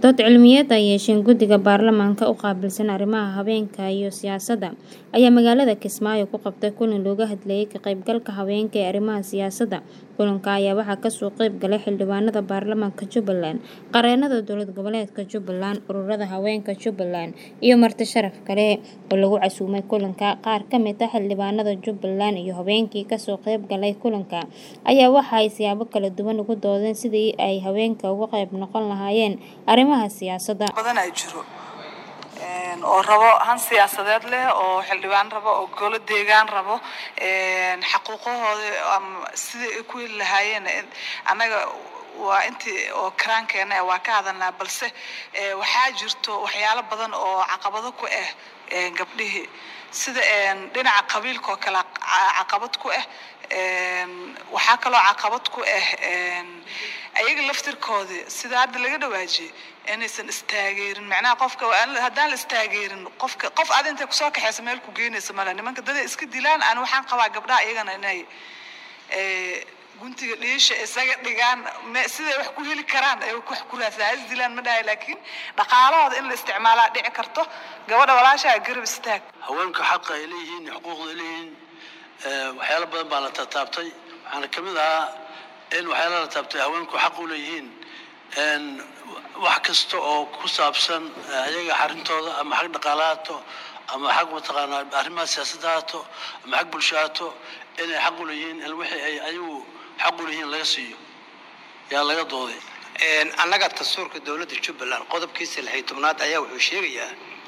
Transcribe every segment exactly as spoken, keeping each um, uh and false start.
Dood cilmiyeed ay yeesheen Guddiga Baarlamaanka u qaabilsan arrimaha haweenka iyo siyaasadda ayaa magaalada Kismaayo ku qabtay kulan looga hadlayay ka qaybgalka haweenka ee arrimaha siyaasadda. Kulanka ayaa waxaa ka soo qayb galay xildhibaanada baarlamaanka Jubbaland, qareennada dowlad goboleedka Jubbaland, ururada haweenka Jubbaland iyo marti sharaf kale oo lagu casuumay kulanka. Qaar ka mid ah xildhibaanada Jubbaland iyo haweenkii ka soo qayb galay kulanka ayaa waxa ay siyaabo kala duwan uga doodeen sidii ay haweenka uga qayb noqon lahaayeen arrimaha siyaasadda. badan ay jiro een oo rabo han siyaasadeed leh oo xildhibaan rabo oo golo deegaan rabo een xaquuqahooda ama sidii ay ku heli lahaayeen anaga waa intii oo karaankeena waa ka hadalnaa balse ee waxaa jirto waxyaalo badan oo caqabado ku ah ee gabdhihii sida een dhinaca qabiilka oo kala caqabad ku ah een waxaa kaloo caqabad ku ah een ayaga laftirkoodii sida hadda laga dhawaajiyay inaysan istaageerin macnaha qofka haddaan la istaageerin qofka qof aad inta ku soo kaxaysa meel ku geynaysa mala nimanka dad iska dilaan aan waxaan qabaa gabdhaha iyagana inay ee guntiga dhiisha isaga dhigaan siday wax ku heli karaan ay wax ku raadsadaan is dilaan ma dhahay laakiin dhaqaalahooda in la isticmaalaa dhici karto gabadha walaasha garab istaag haweenka xaq ay leeyihiin xuquuqda ay leeyihiin waxyaalo badan baa la taabtay waxaana ka mid ahaa in waxyaalo la taabtay haweenku xaq u leeyihiin een wax kasta oo ku saabsan ayaga xarintooda ama xaq dhaqaalaha ama xaq mataqaanaa arrimaha siyaasadda ama xaq bulshada inay xaq u leeyihiin in wixii ay ayagu xaq u leeyihiin laga siiyo yaa laga dooday een annaga dastuurka dawladda Jubbaland qodobkiisa lix iyo tobnaad ayaa wuxuu sheegayaa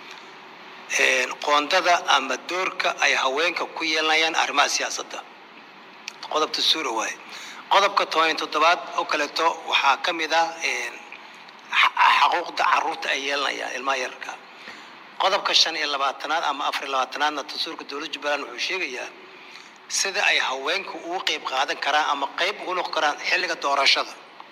een qoondada ama doorka ay haweenka ku yeelanayaan arrimaha siyaasadda qodob dastuur waay qodobka toban iyo toddobaad oo kaleeto waxaa ka mid ah een xuquuqda carruurta ay yeelanayaan ilmaha yarka qodobka shan iyo labaatanaad ama afar iyo labaatanaadna dastuurka dawladda Jubbaland wuxuu sheegayaa sida ay haweenku uga qayb qaadan karaan ama qayb uga noqon karaan xilliga doorashada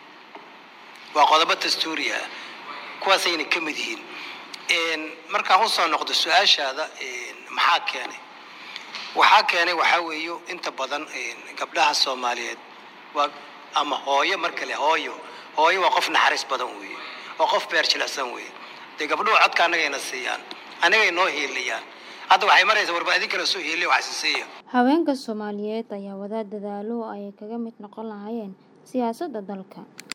waa qodobo dastuuri ah kuwaas ayna ka mid yihiin een marka uu soo noqdo su'aashaada een maxaa keenay waxaa keenay waxa weeyo inta badan een gabdhaha Soomaaliyeed waa ama hooyo marka le hooyo hooyo waa qof naxariis badan weeye waa qof beer jilicsan weeye de gabdhuhu codka anaga ina siiyaan anaga inoo hiiliyaan hadda waxay maraysaa warbaahin kale soo hiiliyo wax siiyo haweenka Soomaaliyeed ayaa wada dadaalo ay kaga mid noqon lahaayeen siyaasadda dalka.